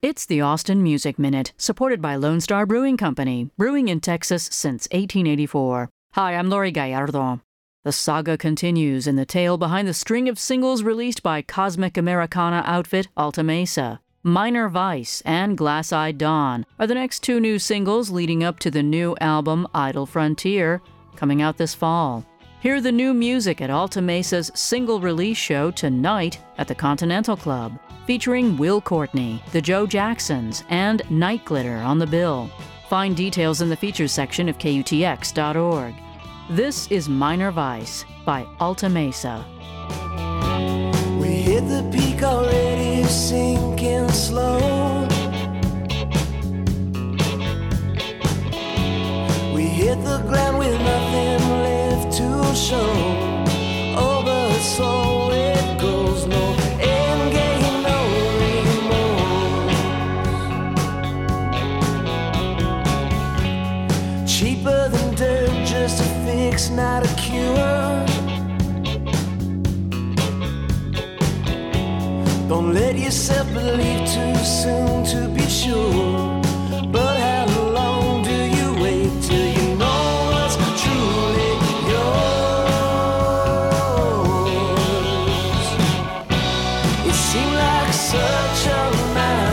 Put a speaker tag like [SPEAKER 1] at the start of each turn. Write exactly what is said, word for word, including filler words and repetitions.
[SPEAKER 1] It's the Austin Music Minute, supported by Lone Star Brewing Company, brewing in Texas since eighteen eighty-four. Hi, I'm Lori Gallardo. The saga continues in the tale behind the string of singles released by Cosmic Americana outfit Alta Mesa. Minor Vice and Glass-Eyed Dawn are the next two new singles leading up to the new album Idle Frontier, coming out this fall. Hear the new music at Alta Mesa's single release show tonight at the Continental Club, featuring Will Courtney, the Joe Jacksons, and Night Glitter on the bill. Find details in the features section of K U T X dot org. This is Minor Vice by Alta Mesa.
[SPEAKER 2] We hit the peak already, sinking slow. We hit the ground with nothing left to show. Oh, but so it goes, no end game, no remorse. Cheaper than dirt, just a fix, not a cure. Don't let yourself believe too soon to be sure. But how long do you wait till you know what's truly yours? It seemed like such a night.